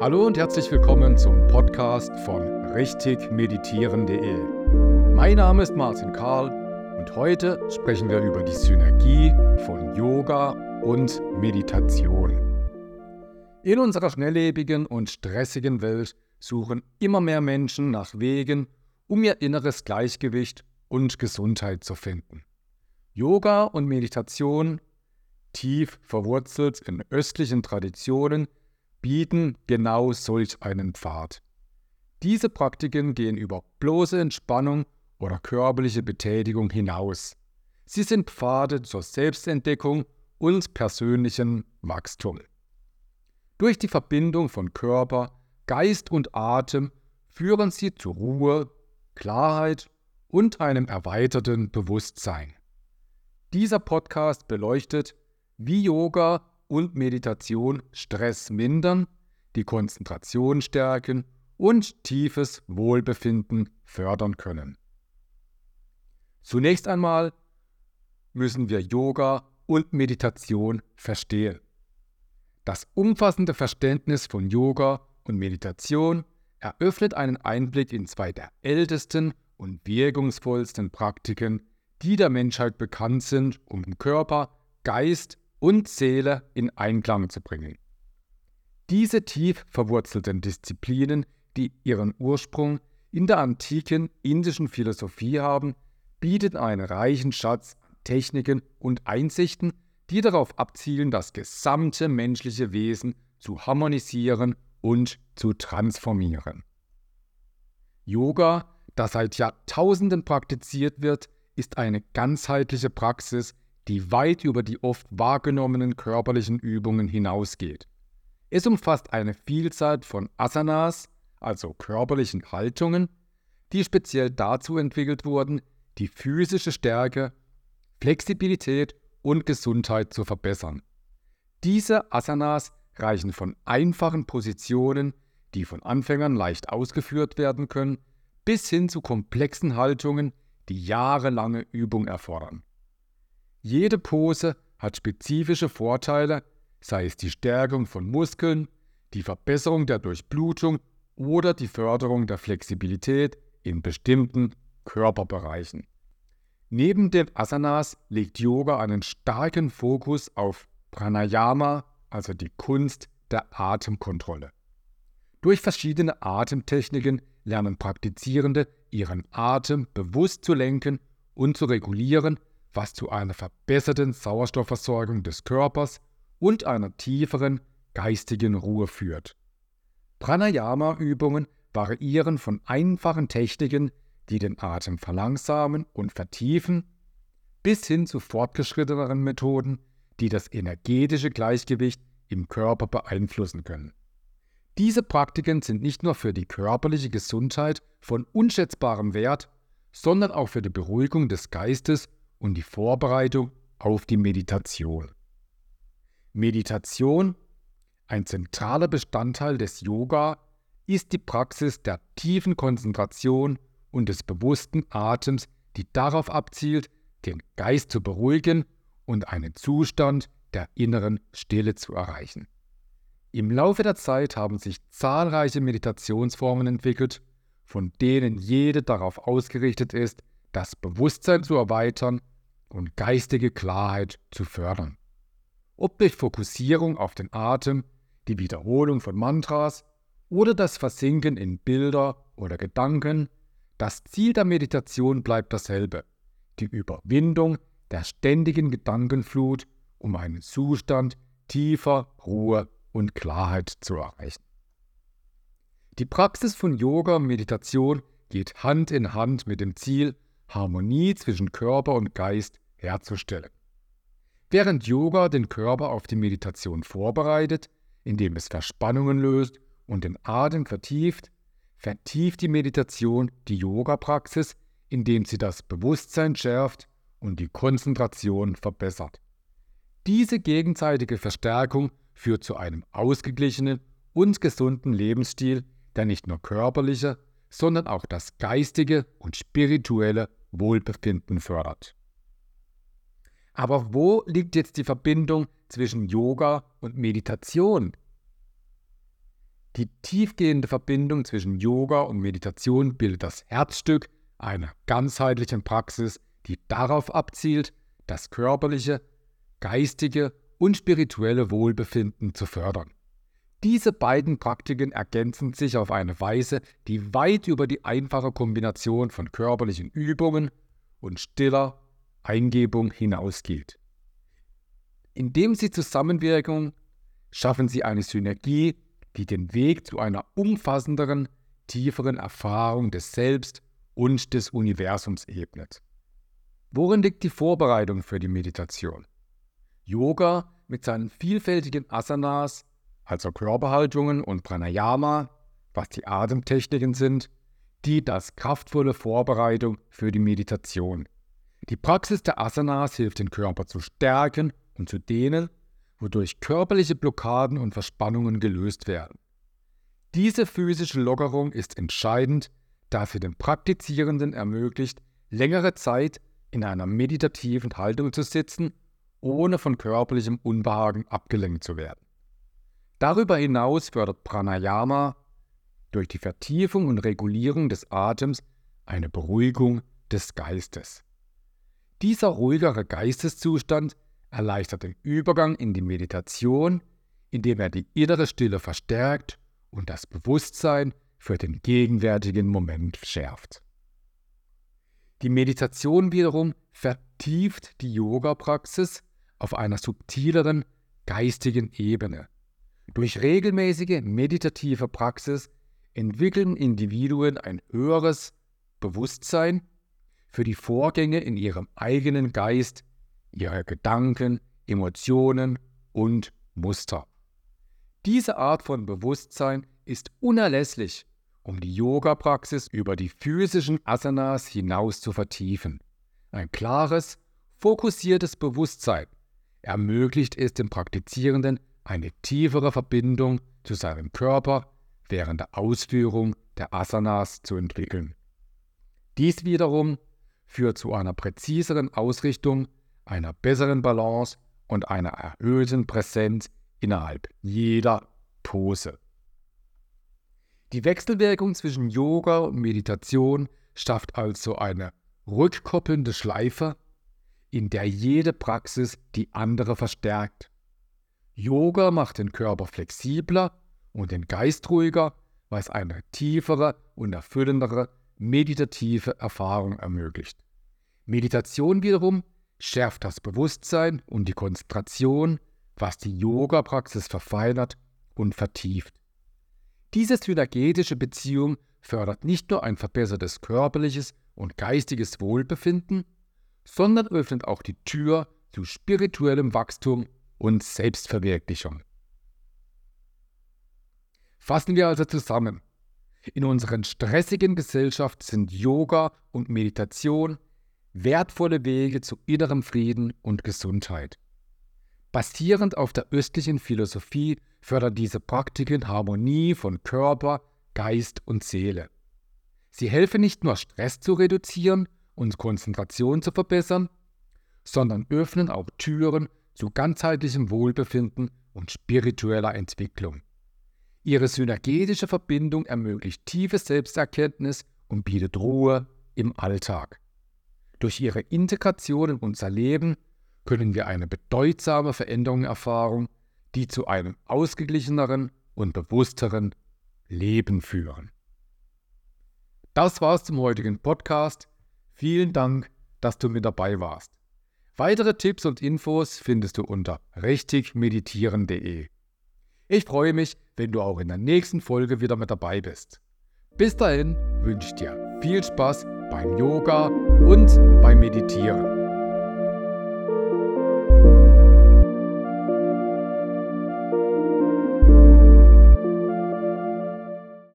Hallo und herzlich willkommen zum Podcast von richtigmeditieren.de. Mein Name ist Martin Karl und heute sprechen wir über die Synergie von Yoga und Meditation. In unserer schnelllebigen und stressigen Welt suchen immer mehr Menschen nach Wegen, um ihr inneres Gleichgewicht und Gesundheit zu finden. Yoga und Meditation, tief verwurzelt in östlichen Traditionen, bieten genau solch einen Pfad. Diese Praktiken gehen über bloße Entspannung oder körperliche Betätigung hinaus. Sie sind Pfade zur Selbstentdeckung und persönlichen Wachstum. Durch die Verbindung von Körper, Geist und Atem führen sie zu Ruhe, Klarheit und einem erweiterten Bewusstsein. Dieser Podcast beleuchtet, wie Yoga und Meditation Stress mindern, die Konzentration stärken und tiefes Wohlbefinden fördern können. Zunächst einmal müssen wir Yoga und Meditation verstehen. Das umfassende Verständnis von Yoga und Meditation eröffnet einen Einblick in zwei der ältesten und wirkungsvollsten Praktiken, die der Menschheit bekannt sind, um Körper, Geist und Seele in Einklang zu bringen. Diese tief verwurzelten Disziplinen, die ihren Ursprung in der antiken indischen Philosophie haben, bieten einen reichen Schatz an Techniken und Einsichten, die darauf abzielen, das gesamte menschliche Wesen zu harmonisieren und zu transformieren. Yoga, das seit Jahrtausenden praktiziert wird, ist eine ganzheitliche Praxis, die weit über die oft wahrgenommenen körperlichen Übungen hinausgeht. Es umfasst eine Vielzahl von Asanas, also körperlichen Haltungen, die speziell dazu entwickelt wurden, die physische Stärke, Flexibilität und Gesundheit zu verbessern. Diese Asanas reichen von einfachen Positionen, die von Anfängern leicht ausgeführt werden können, bis hin zu komplexen Haltungen, die jahrelange Übung erfordern. Jede Pose hat spezifische Vorteile, sei es die Stärkung von Muskeln, die Verbesserung der Durchblutung oder die Förderung der Flexibilität in bestimmten Körperbereichen. Neben den Asanas legt Yoga einen starken Fokus auf Pranayama, also die Kunst der Atemkontrolle. Durch verschiedene Atemtechniken lernen Praktizierende, ihren Atem bewusst zu lenken und zu regulieren, was zu einer verbesserten Sauerstoffversorgung des Körpers und einer tieferen geistigen Ruhe führt. Pranayama-Übungen variieren von einfachen Techniken, die den Atem verlangsamen und vertiefen, bis hin zu fortgeschritteneren Methoden, die das energetische Gleichgewicht im Körper beeinflussen können. Diese Praktiken sind nicht nur für die körperliche Gesundheit von unschätzbarem Wert, sondern auch für die Beruhigung des Geistes und die Vorbereitung auf die Meditation. Meditation, ein zentraler Bestandteil des Yoga, ist die Praxis der tiefen Konzentration und des bewussten Atems, die darauf abzielt, den Geist zu beruhigen und einen Zustand der inneren Stille zu erreichen. Im Laufe der Zeit haben sich zahlreiche Meditationsformen entwickelt, von denen jede darauf ausgerichtet ist, das Bewusstsein zu erweitern und geistige Klarheit zu fördern. Ob durch Fokussierung auf den Atem, die Wiederholung von Mantras oder das Versinken in Bilder oder Gedanken, das Ziel der Meditation bleibt dasselbe: die Überwindung der ständigen Gedankenflut, um einen Zustand tiefer Ruhe und Klarheit zu erreichen. Die Praxis von Yoga und Meditation geht Hand in Hand mit dem Ziel, Harmonie zwischen Körper und Geist herzustellen. Während Yoga den Körper auf die Meditation vorbereitet, indem es Verspannungen löst und den Atem vertieft die Meditation die Yoga-Praxis, indem sie das Bewusstsein schärft und die Konzentration verbessert. Diese gegenseitige Verstärkung führt zu einem ausgeglichenen und gesunden Lebensstil, der nicht nur körperliche, sondern auch das geistige und spirituelle Wohlbefinden fördert. Aber wo liegt jetzt die Verbindung zwischen Yoga und Meditation? Die tiefgehende Verbindung zwischen Yoga und Meditation bildet das Herzstück einer ganzheitlichen Praxis, die darauf abzielt, das körperliche, geistige und spirituelle Wohlbefinden zu fördern. Diese beiden Praktiken ergänzen sich auf eine Weise, die weit über die einfache Kombination von körperlichen Übungen und stiller Eingebung hinausgeht. Indem sie zusammenwirken, schaffen sie eine Synergie, die den Weg zu einer umfassenderen, tieferen Erfahrung des Selbst und des Universums ebnet. Worin liegt die Vorbereitung für die Meditation? Yoga mit seinen vielfältigen Asanas, also Körperhaltungen, und Pranayama, was die Atemtechniken sind, dient als kraftvolle Vorbereitung für die Meditation. Die Praxis der Asanas hilft, den Körper zu stärken und zu dehnen, wodurch körperliche Blockaden und Verspannungen gelöst werden. Diese physische Lockerung ist entscheidend, da sie den Praktizierenden ermöglicht, längere Zeit in einer meditativen Haltung zu sitzen, ohne von körperlichem Unbehagen abgelenkt zu werden. Darüber hinaus fördert Pranayama durch die Vertiefung und Regulierung des Atems eine Beruhigung des Geistes. Dieser ruhigere Geisteszustand erleichtert den Übergang in die Meditation, indem er die innere Stille verstärkt und das Bewusstsein für den gegenwärtigen Moment schärft. Die Meditation wiederum vertieft die Yoga-Praxis auf einer subtileren geistigen Ebene. Durch regelmäßige meditative Praxis entwickeln Individuen ein höheres Bewusstsein für die Vorgänge in ihrem eigenen Geist, ihre Gedanken, Emotionen und Muster. Diese Art von Bewusstsein ist unerlässlich, um die Yoga-Praxis über die physischen Asanas hinaus zu vertiefen. Ein klares, fokussiertes Bewusstsein ermöglicht es dem Praktizierenden, eine tiefere Verbindung zu seinem Körper während der Ausführung der Asanas zu entwickeln. Dies wiederum führt zu einer präziseren Ausrichtung, einer besseren Balance und einer erhöhten Präsenz innerhalb jeder Pose. Die Wechselwirkung zwischen Yoga und Meditation schafft also eine rückkoppelnde Schleife, in der jede Praxis die andere verstärkt. Yoga macht den Körper flexibler und den Geist ruhiger, was eine tiefere und erfüllendere meditative Erfahrung ermöglicht. Meditation wiederum schärft das Bewusstsein und die Konzentration, was die Yoga-Praxis verfeinert und vertieft. Diese synergetische Beziehung fördert nicht nur ein verbessertes körperliches und geistiges Wohlbefinden, sondern öffnet auch die Tür zu spirituellem Wachstum und Selbstverwirklichung. Fassen wir also zusammen. In unserer stressigen Gesellschaft sind Yoga und Meditation wertvolle Wege zu innerem Frieden und Gesundheit. Basierend auf der östlichen Philosophie fördern diese Praktiken Harmonie von Körper, Geist und Seele. Sie helfen nicht nur Stress zu reduzieren und Konzentration zu verbessern, sondern öffnen auch Türen zu ganzheitlichem Wohlbefinden und spiritueller Entwicklung. Ihre synergetische Verbindung ermöglicht tiefe Selbsterkenntnis und bietet Ruhe im Alltag. Durch ihre Integration in unser Leben können wir eine bedeutsame Veränderung erfahren, die zu einem ausgeglicheneren und bewussteren Leben führen. Das war's zum heutigen Podcast. Vielen Dank, dass du mit dabei warst. Weitere Tipps und Infos findest du unter richtigmeditieren.de. Ich freue mich, wenn du auch in der nächsten Folge wieder mit dabei bist. Bis dahin wünsche ich dir viel Spaß beim Yoga und beim Meditieren.